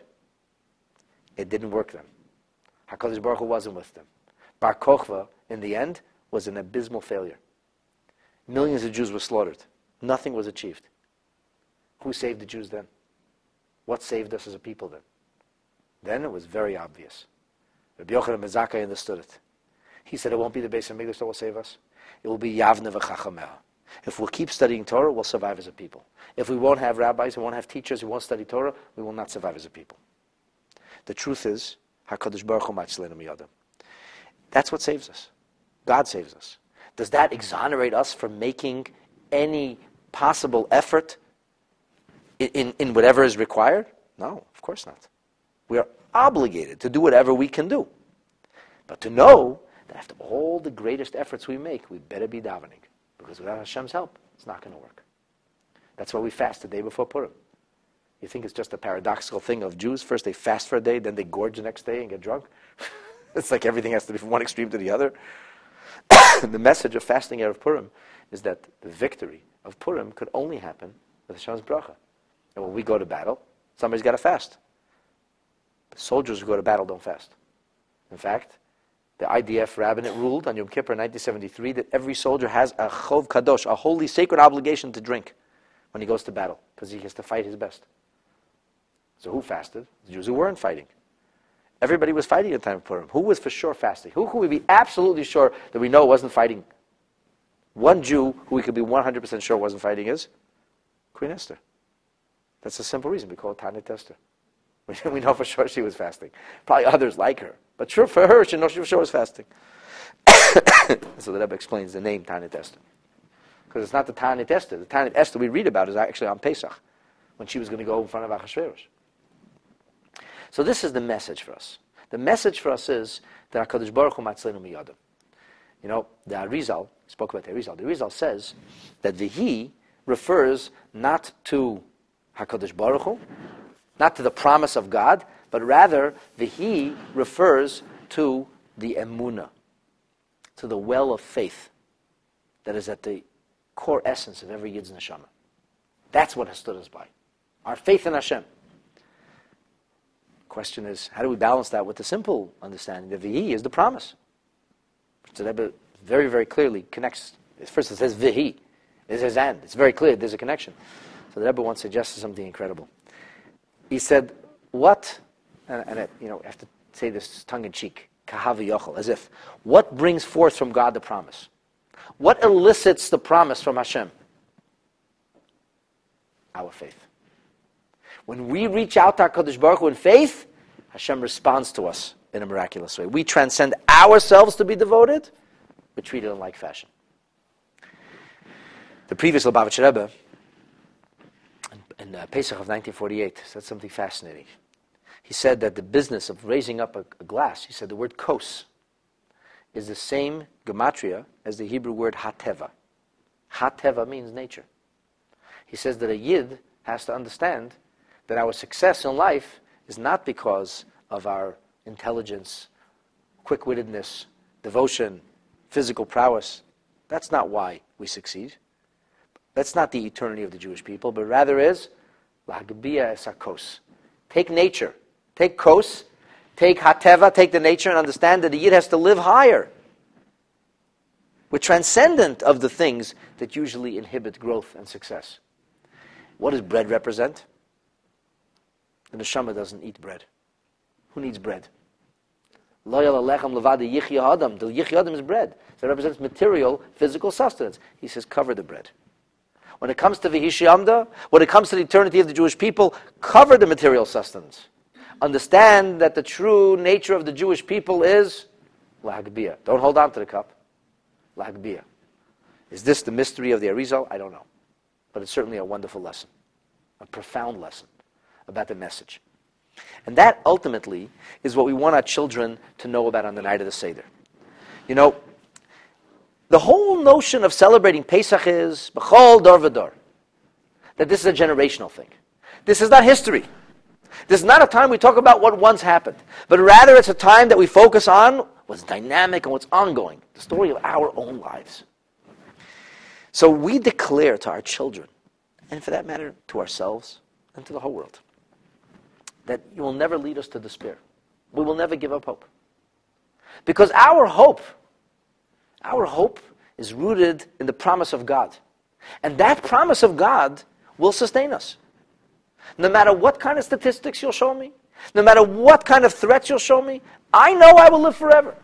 It didn't work then. HaKadosh Baruch Hu wasn't with them. Bar Kochva, in the end, was an abysmal failure. Millions of Jews were slaughtered. Nothing was achieved. Who saved the Jews then? What saved us as a people then? Then it was very obvious. Rabbi Yochanan ben Zakkai understood it. He said it won't be the Beis HaMikdash that will save us. It will be Yavne v'Chachameh. If we'll keep studying Torah, we'll survive as a people. If we won't have rabbis, we won't have teachers, we won't study Torah, we will not survive as a people. The truth is, HaKadosh Baruch Hu Matzlenu Miyado. That's what saves us. God saves us. Does that exonerate us from making any possible effort in whatever is required? No, of course not. We are obligated to do whatever we can do. But to know that after all the greatest efforts we make, we better be davening. Because without Hashem's help, it's not going to work. That's why we fast the day before Purim. You think it's just a paradoxical thing of Jews? First they fast for a day, then they gorge the next day and get drunk? It's like everything has to be from one extreme to the other. The message of fasting out of Purim is that the victory of Purim could only happen with Hashem's bracha. And when we go to battle, somebody's got to fast. The soldiers who go to battle don't fast. In fact, the IDF rabbinate ruled on Yom Kippur in 1973 that every soldier has a chov kadosh, a holy sacred obligation to drink when he goes to battle, because he has to fight his best. So who fasted? The Jews who weren't fighting. Everybody was fighting at the time of Purim. Who was for sure fasting? Who could we be absolutely sure that we know wasn't fighting? One Jew who we could be 100% sure wasn't fighting is Queen Esther. That's a simple reason. We call it Tanit Esther. We know for sure she was fasting. Probably others like her. But sure, for her, she knows she for sure was fasting. So the Rebbe explains the name Tanit Esther. Because it's not the Tanit Esther. The Tanit Esther we read about is actually on Pesach, when she was going to go in front of Achashverosh. So this is the message for us. The message for us is that HaKadosh Baruch Hu Matzlenu Miyadim. You know, the Arizal, spoke about the Arizal. The Arizal says that the He refers not to HaKadosh Baruch Hu, not to the promise of God, but rather the He refers to the Emunah, to the well of faith that is at the core essence of every Yid's neshama. That's what has stood us by. Our faith in Hashem. Question is, how do we balance that with the simple understanding that Vihi is the promise? Which the Rebbe very, very clearly connects. First it says Vihi. It says and. It's very clear there's a connection. So the Rebbe once suggested something incredible. He said, what, and I have to say this tongue-in-cheek, kahavi yochel, as if, what brings forth from God the promise? What elicits the promise from Hashem? Our faith. When we reach out to HaKadosh Baruch Hu in faith, Hashem responds to us in a miraculous way. We transcend ourselves to be devoted, but treat it in like fashion. The previous Lubavitcher Rebbe, in Pesach of 1948, said something fascinating. He said that the business of raising up a glass, he said the word kos, is the same gematria as the Hebrew word hateva. Hateva means nature. He says that a Yid has to understand that our success in life is not because of our intelligence, quick-wittedness, devotion, physical prowess. That's not why we succeed. That's not the eternity of the Jewish people, but rather is lahagbiya es hakos. Take nature, take kos, take hateva, take the nature, and understand that the Yid has to live higher. We're transcendent of the things that usually inhibit growth and success. What does bread represent? The neshama doesn't eat bread. Who needs bread? Lo yal alechem levada yichya adam. The yichya adam is bread. So it represents material, physical sustenance. He says, cover the bread. When it comes to V'hishyamda, when it comes to the eternity of the Jewish people, cover the material sustenance. Understand that the true nature of the Jewish people is lahagbiyah. Don't hold on to the cup. Lahagbiyah. Is this the mystery of the Arizal? I don't know. But it's certainly a wonderful lesson. A profound lesson about the message. And that ultimately is what we want our children to know about on the night of the Seder. You know, the whole notion of celebrating Pesach is b'chol dor v'dor, that this is a generational thing. This is not history. This is not a time we talk about what once happened, but rather it's a time that we focus on what's dynamic and what's ongoing, the story of our own lives. So we declare to our children, and for that matter to ourselves and to the whole world, that you will never lead us to despair. We will never give up hope. Because our hope is rooted in the promise of God. And that promise of God will sustain us. No matter what kind of statistics you'll show me, no matter what kind of threats you'll show me, I know I will live forever.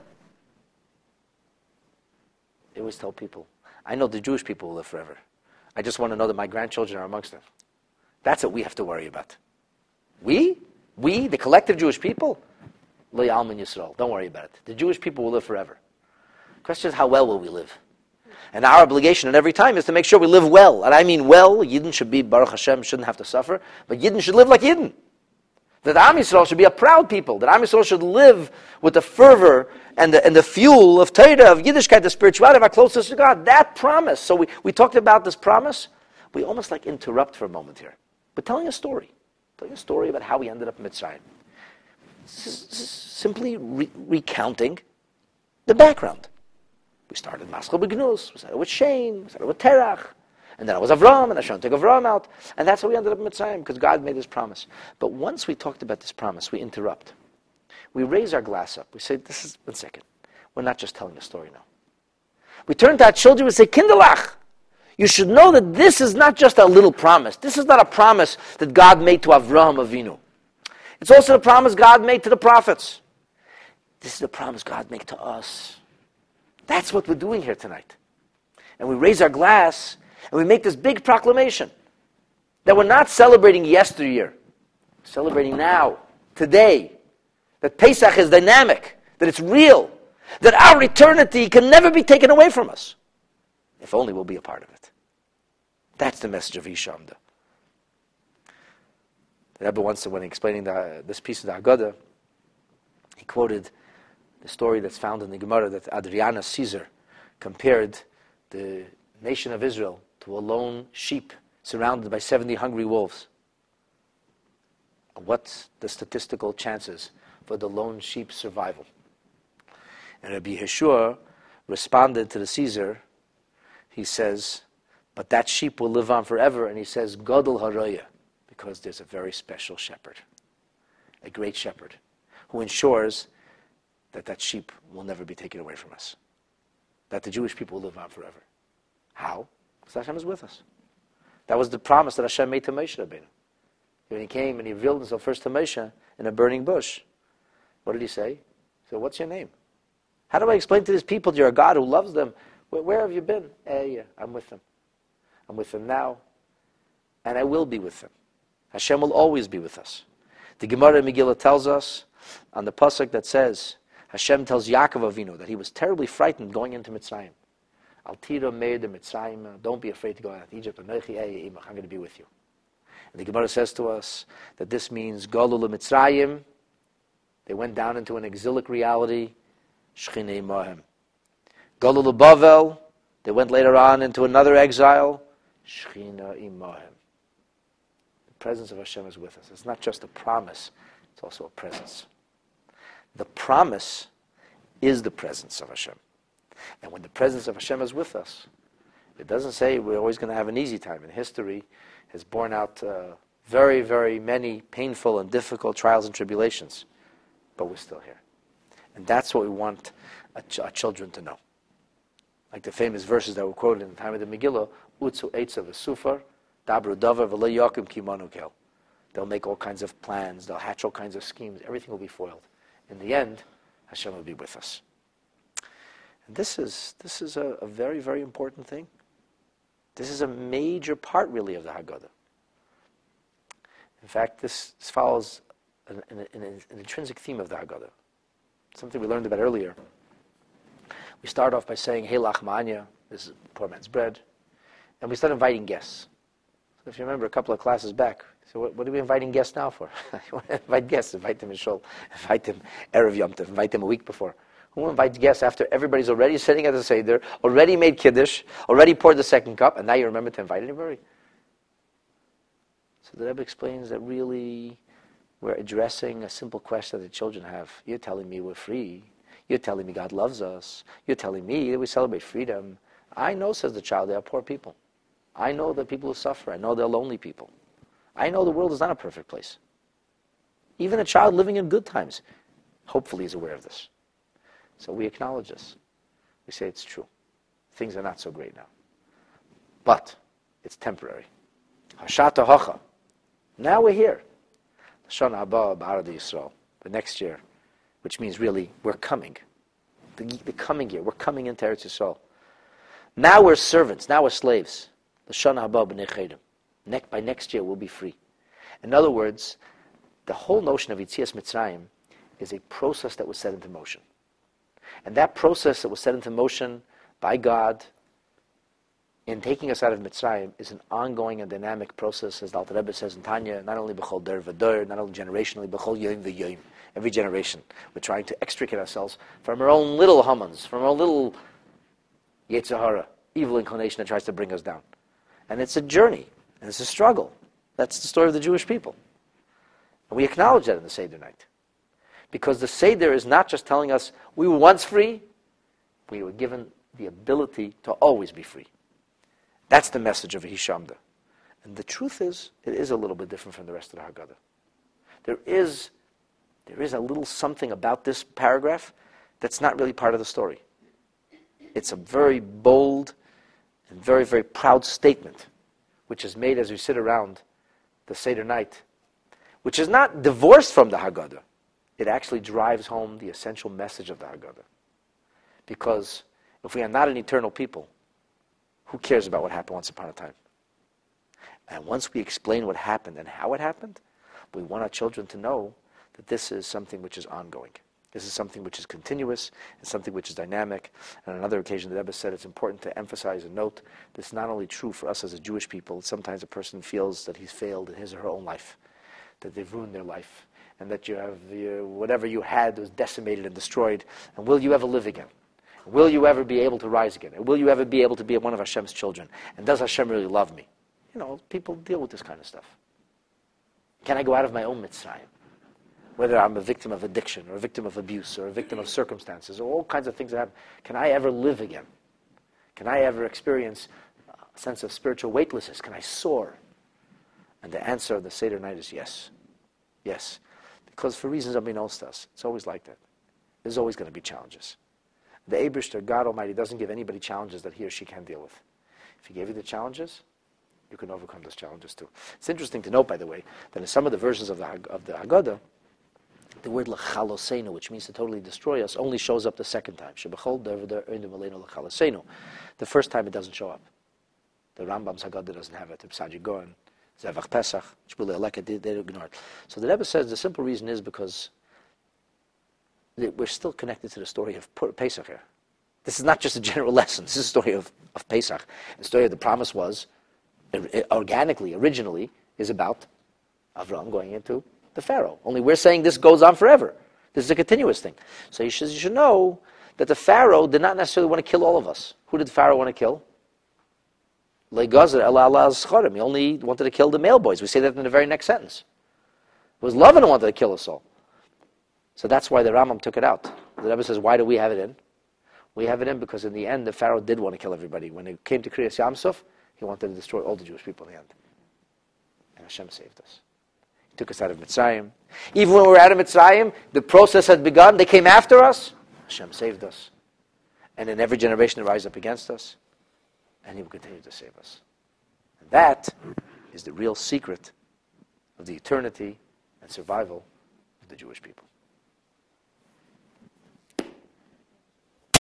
I always tell people, I know the Jewish people will live forever. I just want to know that my grandchildren are amongst them. That's what we have to worry about. We, the collective Jewish people, Lo Yalmin Yisrael. Don't worry about it. The Jewish people will live forever. The question is, how well will we live? And our obligation at every time is to make sure we live well. And I mean well, Yidden should be, Baruch Hashem, shouldn't have to suffer, but Yidden should live like Yidden. That Am Yisrael should be a proud people. That Am Yisrael should live with the fervor and the fuel of Torah, of Yiddishkeit, the spirituality of our closeness to God. That promise. So we talked about this promise. We almost like interrupt for a moment here. But telling a story. Telling a story about how we ended up in Mitzrayim. Simply recounting the background. We started Maschel B'Gnus, we started with Shane, we started with Terach, and then it was Avram, and Hashem took Avram out, and that's how we ended up in Mitzrayim, because God made this promise. But once we talked about this promise, we interrupt. We raise our glass up. We say, one second, we're not just telling a story now. We turn to our children and say, Kinderlach, you should know that this is not just a little promise. This is not a promise that God made to Avram Avinu. It's also the promise God made to the prophets. This is the promise God made to us. That's what we're doing here tonight. And we raise our glass and we make this big proclamation that we're not celebrating yesteryear. We're celebrating now, today. That Pesach is dynamic, that it's real, that our eternity can never be taken away from us. If only we'll be a part of it. That's the message of Hishamda. The Rebbe once, when explaining this piece of the Haggadah, he quoted the story that's found in the Gemara that Adrianus Caesar compared the nation of Israel to a lone sheep surrounded by 70 hungry wolves. What's the statistical chances for the lone sheep's survival? And Rabbi Yeshua responded to the Caesar. He says, but that sheep will live on forever. And he says, Gadol Haroya, because there's a very special shepherd, a great shepherd, who ensures that sheep will never be taken away from us. That the Jewish people will live on forever. How? Because Hashem is with us. That was the promise that Hashem made to Moshe Rabbeinu. When he came and he revealed himself first to Moshe in a burning bush, what did he say? He said, what's your name? How do I explain to these people you're a God who loves them? Where have you been? Yeah, I'm with them. I'm with them now, and I will be with them. Hashem will always be with us. The Gemara in Megillah tells us on the pasuk that says, Hashem tells Yaakov Avinu that he was terribly frightened going into Mitzrayim. Al tira meir de Mitzrayim, don't be afraid to go out to Egypt. I'm going to be with you. And the Gemara says to us that this means Galu Mitzrayim. They went down into an exilic reality. Shchinei Mohem. Galu Bavel. They went later on into another exile. Shchina Imohem. The presence of Hashem is with us. It's not just a promise, it's also a presence. The promise is the presence of Hashem. And when the presence of Hashem is with us, it doesn't say we're always going to have an easy time. And history has borne out very, very many painful and difficult trials and tribulations. but we're still here. And that's what we want our children to know. Like the famous verses that were quoted in the time of the Megillah, Utzu Eitza v'Sufar, Dabru Davar v'Lo Yakim Kimanu Kel. They'll make all kinds of plans, they'll hatch all kinds of schemes, everything will be foiled. In the end, Hashem will be with us. And this is a very, very important thing. This is a major part, really, of the Haggadah. In fact, this follows an intrinsic theme of the Haggadah. Something we learned about earlier. We start off by saying, Hey Lachmanya, this is poor man's bread. And we start inviting guests. So if you remember a couple of classes back, so what are we inviting guests now for? You want to invite guests, invite them in Shul, invite them Erev Yom Tov, invite them a week before. Who invites guests after everybody's already sitting at the Seder, already made Kiddush, already poured the second cup, and now you remember to invite anybody? So the Rebbe explains that really we're addressing a simple question that the children have. You're telling me we're free. You're telling me God loves us. You're telling me that we celebrate freedom. I know, says the child, there are poor people. I know the people who suffer. I know they're lonely people. I know the world is not a perfect place. Even a child living in good times, hopefully, is aware of this. So we acknowledge this. We say it's true. Things are not so great now. But it's temporary. Hashata Hacha. Now we're here. Shana Haba B'Arad Yisrael. The next year, which means really we're coming. The coming year, we're coming into Eretz Yisrael. Now we're servants. Now we're slaves. The Shana Haba B'nei Chedim. By next year, we'll be free. In other words, the whole notion of Yetzias Mitzrayim is a process that was set into motion. And that process that was set into motion by God in taking us out of Mitzrayim is an ongoing and dynamic process, as the Alter Rebbe says in Tanya, not only b'chol der v'der, not only generationally, b'chol yom v'yom. Every generation, we're trying to extricate ourselves from our own little Hamans, from our little Yetzer Hara, evil inclination that tries to bring us down. And it's a journey, and it's a struggle. That's the story of the Jewish people. And we acknowledge that in the Seder night. Because the Seder is not just telling us we were once free, we were given the ability to always be free. That's the message of Hishamda. And the truth is, it is a little bit different from the rest of the Haggadah. There is a little something about this paragraph that's not really part of the story. It's a very bold and very, very proud statement, which is made as we sit around the Seder night, which is not divorced from the Haggadah. It actually drives home the essential message of the Haggadah. Because if we are not an eternal people, who cares about what happened once upon a time? And once we explain what happened and how it happened, we want our children to know that this is something which is ongoing. This is something which is continuous and something which is dynamic. And on another occasion, the Rebbe said it's important to emphasize and note this is not only true for us as a Jewish people. Sometimes a person feels that he's failed in his or her own life, that they've ruined their life, and that you have whatever you had was decimated and destroyed. And will you ever live again? Will you ever be able to rise again? And will you ever be able to be one of Hashem's children? And does Hashem really love me? You know, people deal with this kind of stuff. Can I go out of my own Mitzrayim? Whether I'm a victim of addiction, or a victim of abuse, or a victim of circumstances, or all kinds of things that happen. Can I ever live again? Can I ever experience a sense of spiritual weightlessness? Can I soar? And the answer of the Seder night is yes. Yes. Because for reasons unbeknownst to us, it's always like that. There's always going to be challenges. The Eibishter, God Almighty, doesn't give anybody challenges that he or she can't deal with. If he gave you the challenges, you can overcome those challenges too. It's interesting to note, by the way, that in some of the versions of the Haggadah, the word l'chalosenu, which means to totally destroy us, only shows up the second time. Shebechol derveder einu malenu l'chalosenu. The first time it doesn't show up. The Rambam's Haggadah doesn't have it. Psagi Goren, Zevach Pesach, Shbule Eleket, they ignore it. So the Rebbe says the simple reason is because we're still connected to the story of Pesach here. This is not just a general lesson. This is a story of Pesach. The story of the promise was, organically, originally, is about Avram going into the Pharaoh. Only we're saying this goes on forever. This is a continuous thing. So you should know that the Pharaoh did not necessarily want to kill all of us. Who did the Pharaoh want to kill? He only wanted to kill the male boys. We say that in the very next sentence. It was Lavan who wanted to kill us all. So that's why the Rambam took it out. The Rebbe says, why do we have it in? We have it in because in the end, the Pharaoh did want to kill everybody. When it came to Kriyas Yamsuf, he wanted to destroy all the Jewish people in the end. And Hashem saved us. took us out of Mitzrayim. Even when we were out of Mitzrayim, the process had begun. They came after us. Hashem saved us. And in every generation they rise up against us. And He will continue to save us. And that is the real secret of the eternity and survival of the Jewish people.